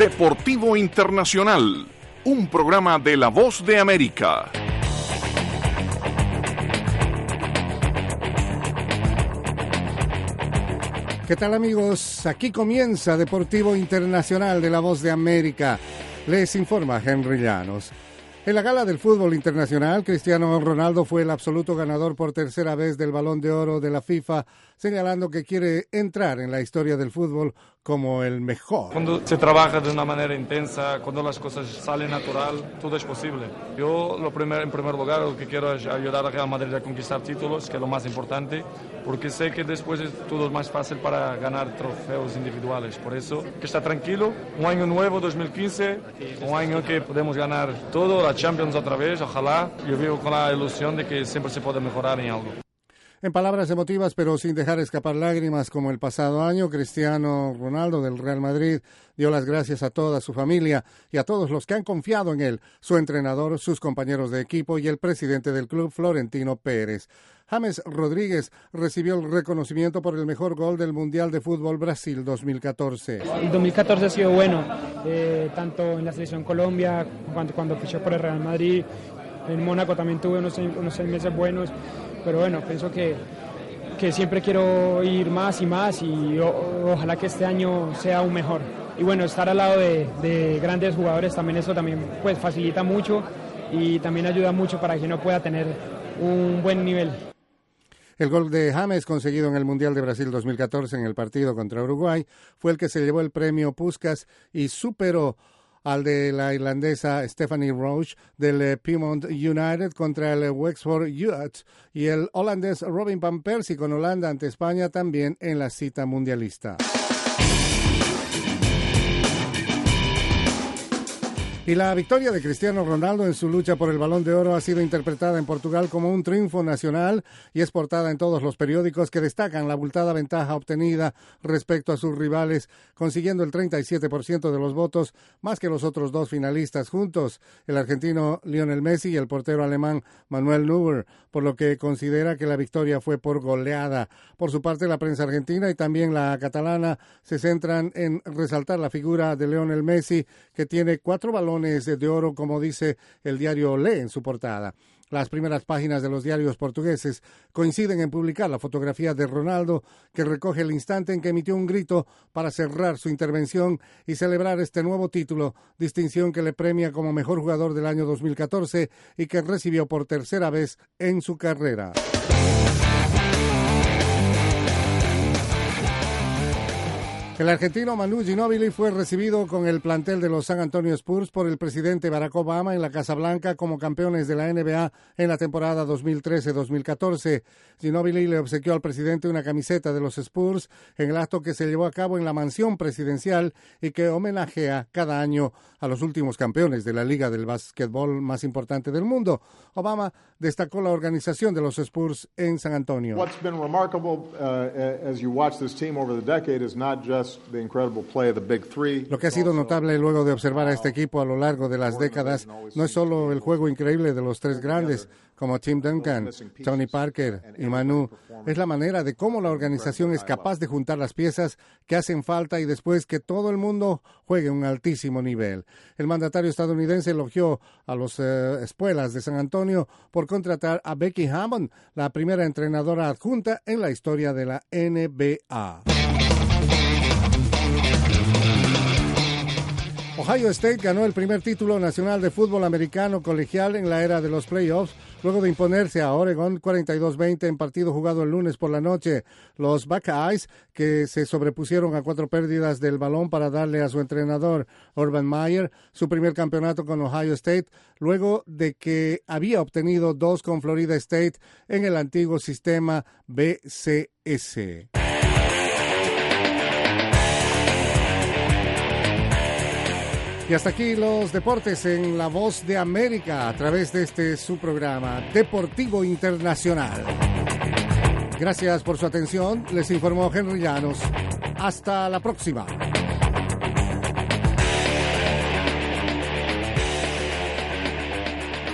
Deportivo Internacional, un programa de La Voz de América. ¿Qué tal, amigos? Aquí comienza Deportivo Internacional de La Voz de América. Les informa Henry Llanos. En la gala del fútbol internacional, Cristiano Ronaldo fue el absoluto ganador por tercera vez del Balón de Oro de la FIFA, señalando que quiere entrar en la historia del fútbol como el mejor. Cuando se trabaja de una manera intensa, cuando las cosas salen natural, todo es posible. Yo en primer lugar lo que quiero es ayudar a Real Madrid a conquistar títulos, que es lo más importante, porque sé que después es todo más fácil para ganar trofeos individuales. Por eso, que está tranquilo, un año nuevo, 2015, un año que podemos ganar todo, la Champions otra vez, ojalá. Yo vivo con la ilusión de que siempre se puede mejorar en algo. En palabras emotivas, pero sin dejar escapar lágrimas como el pasado año, Cristiano Ronaldo del Real Madrid dio las gracias a toda su familia y a todos los que han confiado en él, su entrenador, sus compañeros de equipo y el presidente del club, Florentino Pérez. James Rodríguez recibió el reconocimiento por el mejor gol del Mundial de Fútbol Brasil 2014. El 2014 ha sido bueno, tanto en la selección Colombia, cuando fichó por el Real Madrid. En Mónaco también tuve unos 6 meses buenos, pero bueno, pienso que siempre quiero ir más y más y ojalá que este año sea aún mejor. Y bueno, estar al lado de grandes jugadores también, eso también pues facilita mucho y también ayuda mucho para que uno pueda tener un buen nivel. El gol de James, conseguido en el Mundial de Brasil 2014 en el partido contra Uruguay, fue el que se llevó el premio Puskás y superó al de la irlandesa Stephanie Roche del Plymouth United contra el Wexford Youths y el holandés Robin van Persie con Holanda ante España también en la cita mundialista. Y la victoria de Cristiano Ronaldo en su lucha por el Balón de Oro ha sido interpretada en Portugal como un triunfo nacional y es portada en todos los periódicos que destacan la abultada ventaja obtenida respecto a sus rivales, consiguiendo el 37% de los votos, más que los otros dos finalistas juntos, el argentino Lionel Messi y el portero alemán Manuel Neuer, por lo que considera que la victoria fue por goleada. Por su parte, la prensa argentina y también la catalana se centran en resaltar la figura de Lionel Messi, que tiene 4 balones de oro, como dice el diario Olé en su portada. Las primeras páginas de los diarios portugueses coinciden en publicar la fotografía de Ronaldo, que recoge el instante en que emitió un grito para cerrar su intervención y celebrar este nuevo título, distinción que le premia como mejor jugador del año 2014 y que recibió por tercera vez en su carrera. El argentino Manu Ginóbili fue recibido con el plantel de los San Antonio Spurs por el presidente Barack Obama en la Casa Blanca como campeones de la NBA en la temporada 2013-2014. Ginóbili le obsequió al presidente una camiseta de los Spurs en el acto que se llevó a cabo en la mansión presidencial y que homenajea cada año a los últimos campeones de la liga del básquetbol más importante del mundo. Obama destacó la organización de los Spurs en San Antonio. What's been remarkable as you watch this team over the decade is not just the incredible play of the big three. Lo que ha sido notable luego de observar a este equipo a lo largo de las décadas no es solo el juego increíble de los tres grandes como Tim Duncan, Tony Parker y Manu, es la manera de cómo la organización es capaz de juntar las piezas que hacen falta y después que todo el mundo juegue a un altísimo nivel. El mandatario estadounidense elogió a los espuelas de San Antonio por contratar a Becky Hammon, la primera entrenadora adjunta en la historia de la NBA. Ohio State ganó el primer título nacional de fútbol americano colegial en la era de los playoffs, luego de imponerse a Oregon 42-20 en partido jugado el lunes por la noche. Los Buckeyes, que se sobrepusieron a 4 pérdidas del balón para darle a su entrenador Urban Meyer su primer campeonato con Ohio State, luego de que había obtenido 2 con Florida State en el antiguo sistema BCS. Y hasta aquí los deportes en La Voz de América a través de su programa Deportivo Internacional. Gracias por su atención. Les informó Henry Llanos. Hasta la próxima.